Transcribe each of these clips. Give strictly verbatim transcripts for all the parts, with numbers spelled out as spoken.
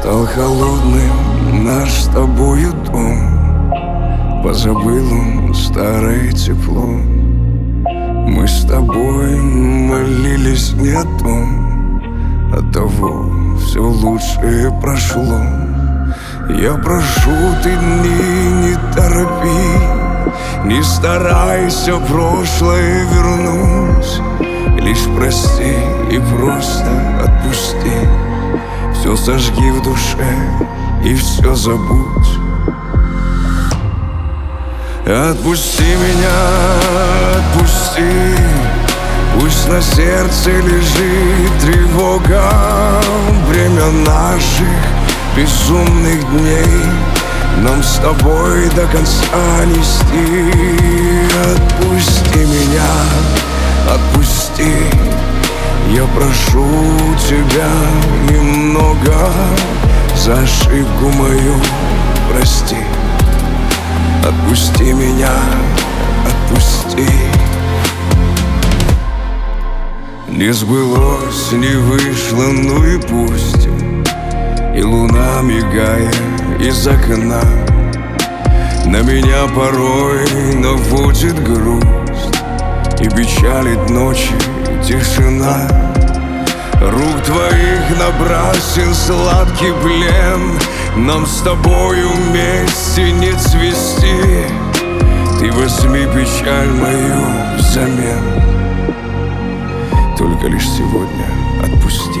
Стал холодным наш с тобою дом, позабыл он старое тепло. Мы с тобой молились не о том, от того все лучшее прошло. Я прошу, ты дни не торопи, не старайся прошлое вернуть. Лишь прости и просто отпусти, все сожги в душе и все забудь. Отпусти меня, отпусти, пусть на сердце лежит тревога. Время наших безумных дней нам с тобой до конца нести. Отпусти меня, отпусти, я прошу тебя немного, за ошибку мою прости. Отпусти меня, отпусти. Не сбылось, не вышло, ну и пусть. И луна, мигая из окна, на меня порой наводит грусть и печалит ночи тишина. Рук твоих набрасен сладкий плен, нам с тобою вместе не цвести. Ты возьми печаль мою взамен, только лишь сегодня отпусти.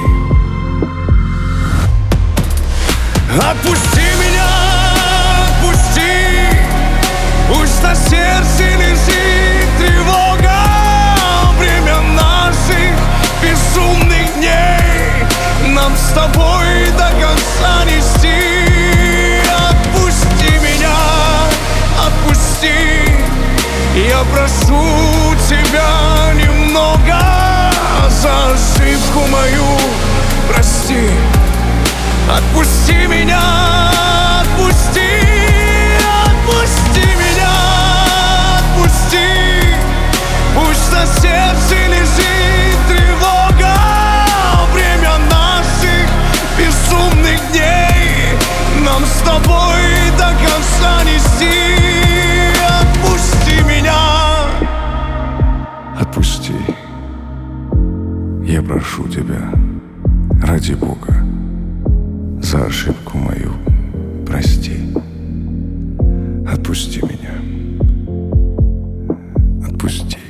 Отпусти меня, отпусти, пусть на сердце лежит тревога. Время наших безумных дней нам с тобой до конца нести. Отпусти меня, отпусти, я прошу тебя немного, за ошибку мою прости. Отпусти меня, отпусти, отпусти меня, отпусти, пусть на сердце лежит тревога. Время наших безумных дней нам с тобой до конца нести. Отпусти меня, отпусти, я прошу тебя, ради Бога, за ошибку мою прости. Отпусти меня, отпусти.